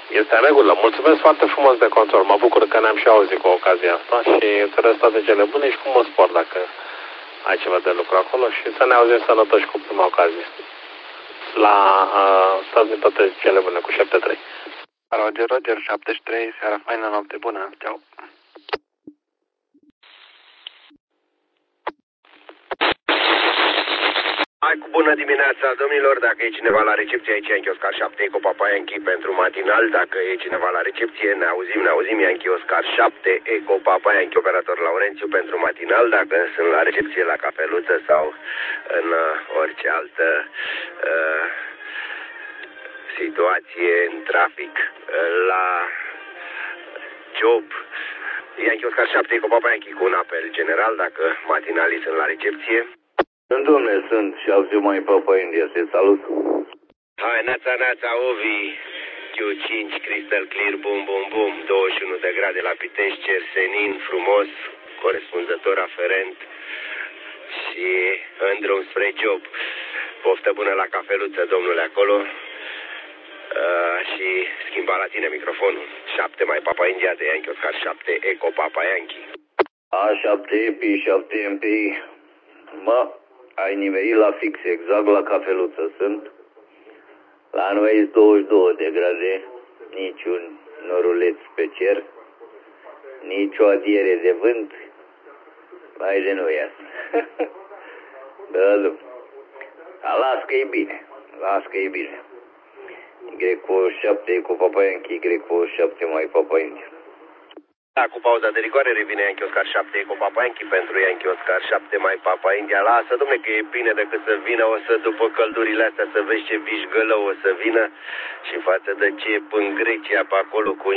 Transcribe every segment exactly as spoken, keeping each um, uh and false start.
Este în regulă. Mulțumesc foarte frumos de control. Mă bucur că ne-am și auzit cu ocazia asta și îți urez toate cele bune și cu mult spor dacă ai ceva de lucru acolo și să ne auzim sănătoși cu prima ocazie. La uh, toate, toate cele bune cu șapte trei. Roger, Roger, șaptezeci și trei, seara faină, noapte bună. Ceau. Hai cu bună dimineața, domnilor, dacă e cineva la recepție, aici Yankee Oscar șapte, Eco Papa Yankee pentru matinal, dacă e cineva la recepție, ne auzim, ne auzim, Yankee Oscar șapte, Eco Papa Yankee, operator Laurențiu pentru matinal, dacă sunt la recepție la cafeluță sau în uh, orice altă uh, situație în trafic, uh, la job, Yankee Oscar șapte, Eco Papa Yankee cu un apel general, dacă matinalii sunt la recepție. Dom'le, sunt și alții mai Papa India, te salut. Hai, nața, nața, Ovi, Q cinci, Crystal Clear, bum, bum, bum, douăzeci și unu de grade la Pitești, cer senin, frumos, corespunzător aferent și în drum spre job. Poftă bună la cafeluță, domnule, acolo. Uh, și schimba la tine microfonul. șapte mai Papa India de Yankee Oscar șapte, Eco Papa Yankee. A șapte E P I, șapte M P I. Mă, ai nimerit la fix, exact la cafeluță sunt. La noi e douăzeci și două de grade, niciun noruleț pe cer, nici o adiere de vânt. Mai de noi asta. Da, nu. Dar las că e bine, las că e bine. Y șapte cu Papa Yankee, Y șapte mai Papa India. Da, cu pauza de rigoare revine Yankee Oscar șapte cu Papa Yankee pentru Yankee Oscar șapte mai Papa India. Lasă, dom'le, că e bine decât să vină, o să după căldurile astea să vezi ce vișgălău o să vină și față de ce e în Grecia pe acolo cu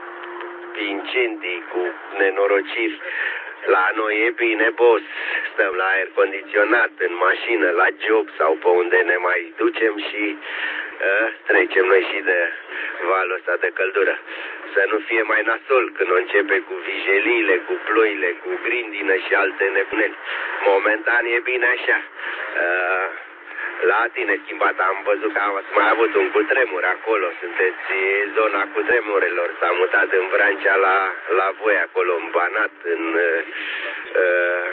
incendii, cu nenorociri. La noi e bine, boss, stăm la aer condiționat, în mașină, la job sau pe unde ne mai ducem și uh, trecem noi și de valul ăsta de căldură. Să nu fie mai nasol când o începe cu vijeliile, cu ploile, cu grindină și alte nebuneli. Momentan e bine așa. Uh, la tine schimbat, am văzut că ați mai avut un cutremur acolo, sunteți zona cutremurelor, s-a mutat în Vrancea la, la voi acolo, în Banat, în uh, uh,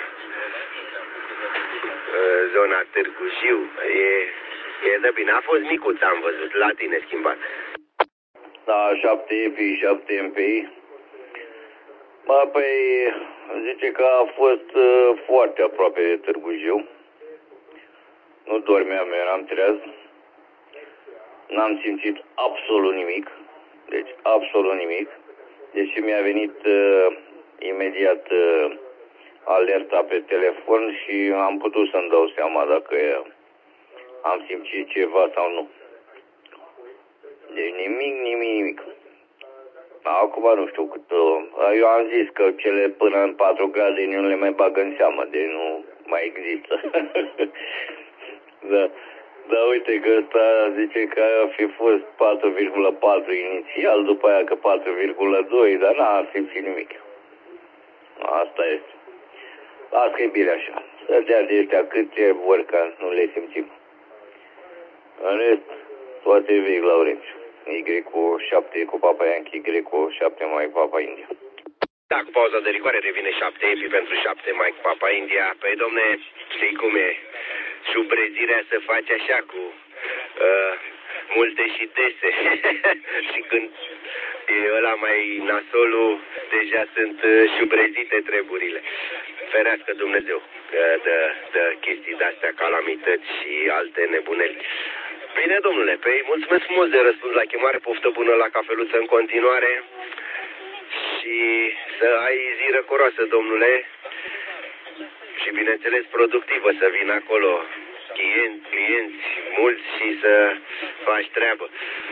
zona Târgu Jiu. E, e de bine, a fost micuț, am văzut, la tine schimbat. Da, șapte E P I, șapte M P I. Bă, păi, zice că a fost uh, foarte aproape de Târgu Jiu. Nu dormeam, eram treaz. N-am simțit absolut nimic. Deci, absolut nimic. Deși mi-a venit uh, imediat uh, alerta pe telefon și am putut să-mi dau seama dacă uh, am simțit ceva sau nu. Deci nimic, nimic, nimic. Acum nu știu cât... Uh, eu am zis că cele până în patru grade nu le mai bag în seamă, deci nu mai există. Da, da, uite că ăsta zice că ar fi fost patru virgulă patru inițial, după aia că patru virgulă doi, dar n-a simțit nimic. Asta este. Las că e bine așa. Să dea de ăștia cât ce vor ca nu le simțim. În rest, toate vechi Laurențiu. Y cu șapte cu Papa Yankee, Y cu șapte mai Papa India. Da, cu pauza de rigoare revine șapte E P I pentru șapte mai Papa India. Păi, domne, știi cum e? Subrezirea se face așa cu uh, multe și dese. Și când e ăla mai nasolul, deja sunt uh, șubrezite treburile. Ferească Dumnezeu uh, de, de chestii de-astea, calamități și alte nebuneli. Bine, domnule, pe mulțumesc frumos de răspuns la chemare, poftă bună la cafeluță în continuare și să ai zi răcoroasă, domnule, și bineînțeles productivă, să vină acolo clienți, clienți mulți și să faci treabă.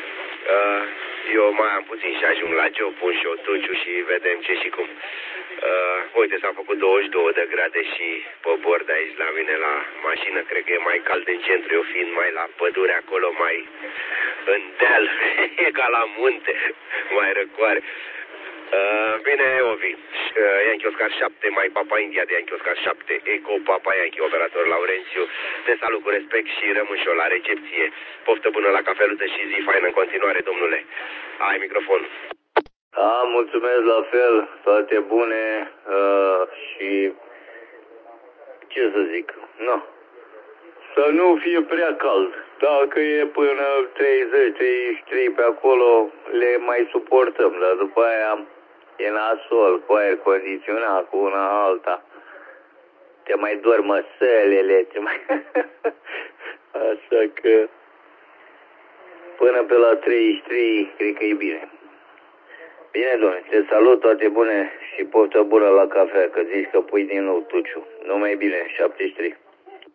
Eu mai am puțin și ajung la job, pun și o tuciu și vedem ce și cum. Uh, uite, s-a făcut douăzeci și două de grade și pe bord aici la mine la mașină. Cred că e mai cald în centru, eu fiind mai la pădure acolo, mai în deal. E ca la munte, mai răcoare. Uh, bine, Ovi. Uh, Yankee Oscar șapte, Mike Papa India de Yankee Oscar șapte, Eco Papa Yankee, operator Laurențiu. Te salut cu respect și rămân și eu la recepție. Poftă bună la cafeluță și zi faină în continuare, domnule. Ai microfon. A, mulțumesc la fel, toate bune uh, și ce să zic, nu. Să nu fie prea cald. Dacă e până treizeci treizeci și trei pe acolo, le mai suportăm, dar după aia e nasol, cu aer condiționat, cu una alta. Te mai dor măsălele, te mai... Așa că până pe la treizeci și trei, cred că e bine. Bine, domnule, te salut, toate bune și poftă bună la cafea, că zici că pui din nou Tuciu. Numai bine, șaptezeci și trei.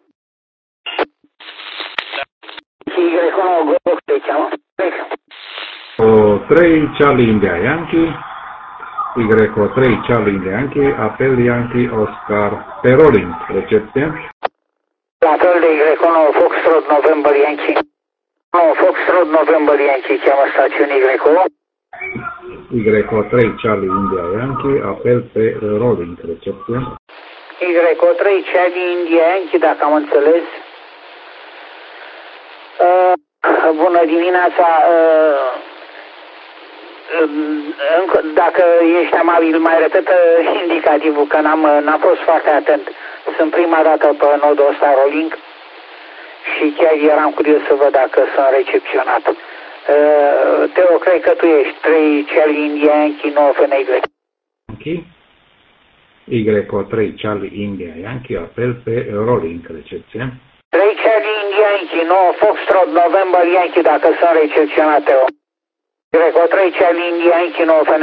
O trei Charlie India Yankee, Y O trei Charlie India Yankee, apel Yankee Oscar pe rolling, recepție. La fel de Y unu Foxtrot November Yankee. unu Foxtrot November Yankee, cheamă stațiune Y O. Y O trei Charlie India Yankee, apel pe rolling, recepție. Y O trei Charlie India Yankee, dacă am înțeles. Uh, bună dimineața. Uh, uh, dacă ești amabil, mai repetă indicativul, că n-am, n-am fost foarte atent. Sunt prima dată pe nodul ăsta rolling și chiar eram curios să văd dacă sunt recepționat. Uh, Teo, cred că tu ești trei Charlie India Yankee nouă F N Y. Yankee, Y O trei Charlie India Yankee, apel pe rolling, recepție. trei Charlie India Yankee nouă Foxtrot November Yankee, dacă sunt recepționat, Teo. Y O trei Charlie India Yankee nouă F N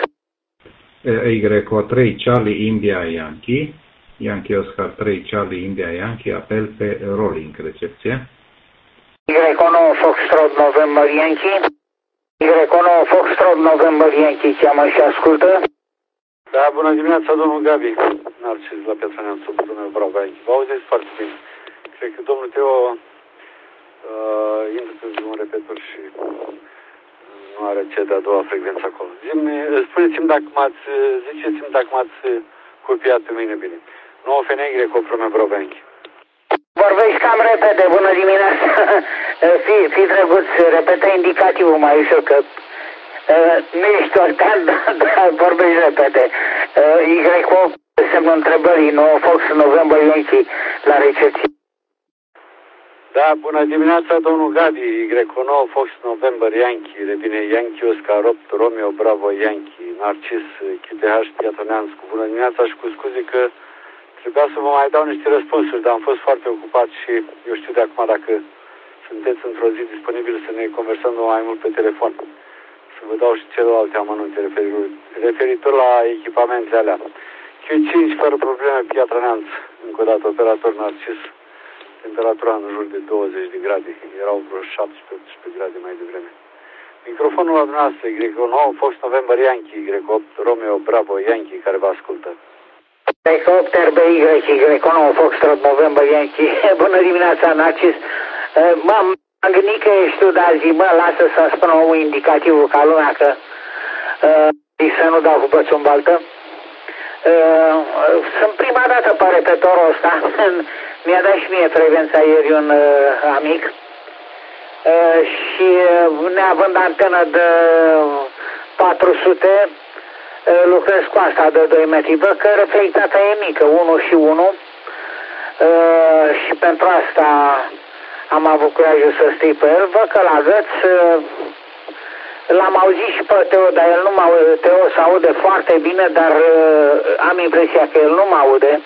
Y. Y O trei Charlie India Yankee, Yankee Oscar trei Charlie India Yankee, apel pe rolling, recepție. Y O nouă Foxtrot November Yankee, Y O nouă Foxtrot November Yankee, cheamă și ascultă. Da, bună dimineața, domnul Gabi. Narcis la Piața Neamțu, domnul Bravo aici. Vă auziți foarte bine. Cred că domnul Teo uh, intră pe un repetor și nu are cea de-a doua frecvență acolo. Spuneți-mi dacă m-ați, ziceți-mi dacă m-ați copiat pe mine bine. nouă F N Y cu Prome Brovenchi. Vorbești cam repede, bună dimineața. Fii, fii drăguț, repete indicativul mai ușor, că uh, nu ești orcan, dar vorbești repede. Uh, Y O semnul întrebării, nouă Fox November Yankee la recepție. Da, bună dimineața, domnul Gabi, Y nouă Fox November Yankee, revine Yankee Oscar opt Romeo Bravo Yankee, Narcis Q T H Piața Neamțu. Bună dimineața și cu scuze că trebuia să vă mai dau niște răspunsuri, dar am fost foarte ocupat și eu știu de acum dacă sunteți într-o zi disponibil să ne conversăm mai mult pe telefon. Să vă dau și celelalte amănunte referitor la echipamentele alea. Q cinci fără probleme, Piatra Neamț, încă o dată operator Narcis. Temperatura în jur de douăzeci de grade, erau vreo șaptesprezece optsprezece grade mai devreme. Microfonul la dumneavoastră, Y nouă Fox November Yankee, Y opt Romeo Bravo Yankee, care vă ascultă. Y opt R B Y, Y nouă Foxtrot November Yankee. Bună dimineața, Narcis. M-am gândit că ești tu, dar zi, bă, lasă să-mi spună omul indicativul ca lumea, că uh, să nu dau cu bățul în baltă. Uh, sunt prima dată pe repetorul ăsta. Mi-a dat și mie frecvența ieri un uh, amic uh, și uh, neavând antenă de patru sute, uh, lucrez cu asta de doi metri. Văd că reflectata e mică, unu și unu, uh, și pentru asta am avut curajul să stii pe el. Văd că la găț uh, l-am auzit și pe Teo, dar el nu mă aude. Teo se aude foarte bine, dar uh, am impresia că el nu mă aude.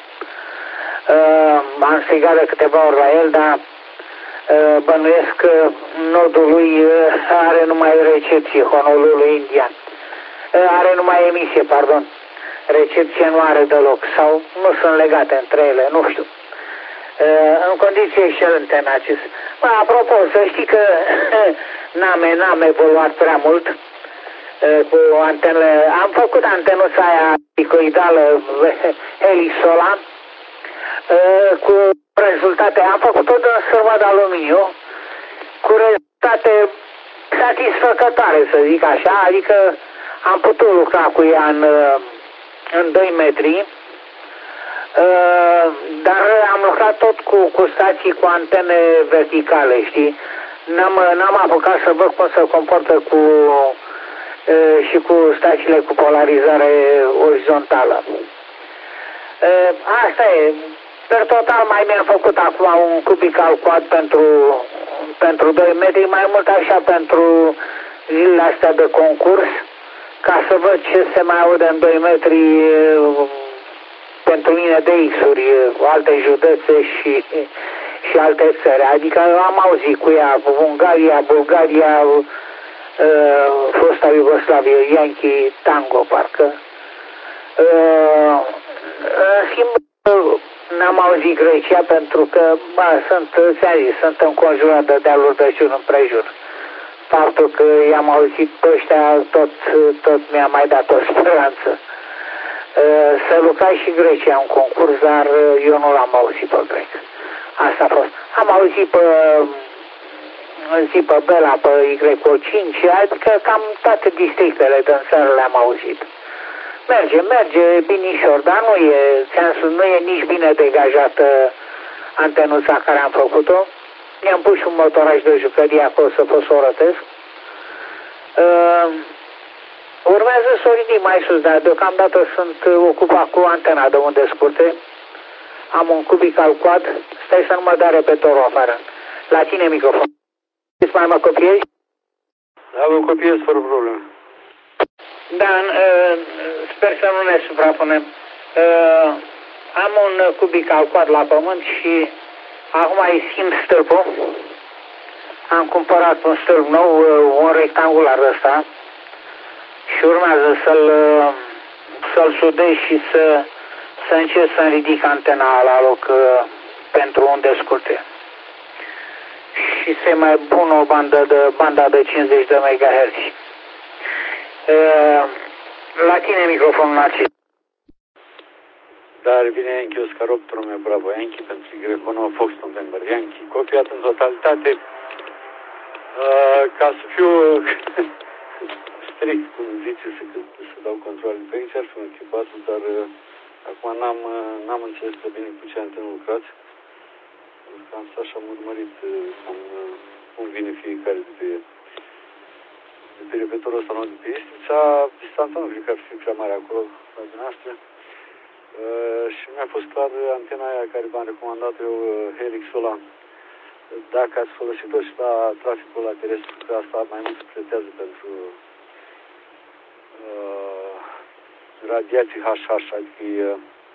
Uh, am strigat de câteva ori la el, dar uh, bănuiesc că nodul lui uh, are numai recepție, Honolulu Indian. Uh, are numai emisie, pardon. Recepție nu are deloc, sau nu sunt legate între ele, nu știu. Uh, în condiții excelente, Narcis. Bă, apropo, să știi că n-am, n-am evoluat prea mult uh, cu antenele. Am făcut antenuța aia picoidală Helisola, Uh, cu rezultate, am făcut-o de sârmă de aluminiu, cu rezultate satisfăcătoare, să zic așa, adică am putut lucra cu ea în, în doi metri, dar am lucrat tot cu, cu stații cu antene verticale, știi? N-am, n-am apucat să văd cum se comportă cu și cu stațiile cu polarizare orizontală. Asta e. Per total mai mi-am făcut acum un cubical quad pentru, pentru doi metri, mai mult așa pentru zilele astea de concurs, ca să văd ce se mai aude în doi metri pentru mine de X-uri, alte județe și, și alte țări. Adică am auzit cu ea, Ungaria, Bulgaria, fosta Iugoslavie, Yankee, Tango, parcă. În schimb, n-am auzit Grecia pentru că, bă, sunt, ți-am zis, sunt înconjurat de dealuri de jur împrejur. Faptul că i-am auzit pe ăștia, tot, tot mi-a mai dat o speranță. Să lucra și Grecia în concurs, dar eu nu l-am auzit pe grec. Asta a fost. Am auzit pe zi pe Bela, pe Y O cinci, adică cam toate districtele din țară le-am auzit. Merge, merge binișor, dar nu e, ți-am spus, nu e nici bine degajată antenuța care am făcut-o. I-am pus și un motoraj de jucărie acolo să pot să o rătesc. Uh, urmează să o ridic mai sus, dar deocamdată sunt ocupat cu antena de unde scurte. Am un cubical quad, stai să nu mă dea repetorul afară. La tine microfon. Îți mai mă copiezi? Da, mă copiez fără probleme. Da, uh, sper să nu ne suprapunem. Uh, am un cubical quad la pământ și acum îi schimb stâlpul. Am cumpărat un stâlp nou, un rectangular ăsta, și urmează să-l să-l sudez și să, să încerc să-mi ridic antena la loc uh, pentru unde scurte. Și să mai pun o bandă de, banda de cincizeci de megahertz. Uh, la tine microfonul acesta. Dar vine Yankee Oscar opt, Romeo Bravo Yankee pentru Y nouă Fox November Yankee, copiat în totalitate. Uh, ca să fiu strict, cum zice, să, să dau controlul pe aici, ar fi un echipat, dar uh, acum n-am, uh, n-am înțeles prea bine cu ce antenă lucrați. Am stat și am urmărit uh, cum, uh, cum vine fiecare de pe, de pe repetorul ăsta, nu de pe Istița. Distanța nu cred că ar fi prea mare acolo, la dumneavoastră. Uh, și mi-a fost clar antena aia care v-am recomandat eu, uh, Helix-ul ăla. Dacă ați folosit-o și la traficul la terestru, că asta mai mult se pretează pentru uh, radiații H H, adică uh,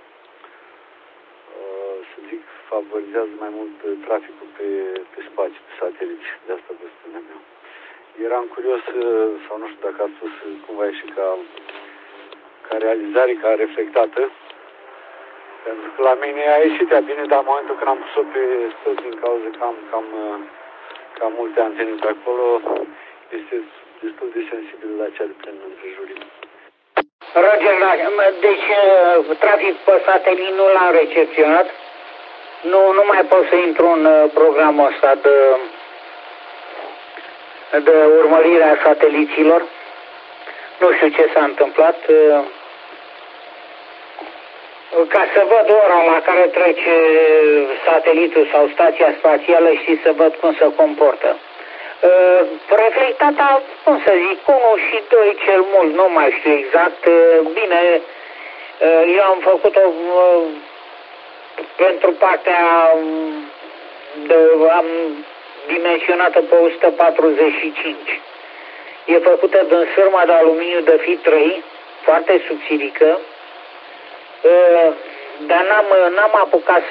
să zic, favorizează mai mult traficul pe, pe spațiu, pe sateliți. De asta vă spuneam eu. Eram curios, uh, sau nu știu dacă ați spus cumva și ca, ca realizare, ca reflectată. Pentru că la mine a ieșit ea bine, dar în momentul când am pus-o pe stâlp, din cauza că am cam, cam multe antene pe acolo, este destul de sensibil la cea de prin împrejurime. Roger, deci trafic pe satelit nu l-am recepționat. Nu, nu mai pot să intru în programul ăsta de, de urmărire a sateliților. Nu știu ce s-a întâmplat. Ca să văd ora la care trece satelitul sau stația spațială și să văd cum se comportă. Uh, reflectata, cum să zic, unu și doi cel mult, nu mai știu exact. Uh, bine, uh, eu am făcut-o uh, pentru partea de, am dimensionată pe o sută patruzeci și cinci. E făcută din sârmă de aluminiu de F I trei, foarte subțirică. Uh, dar n-am, n-am apucat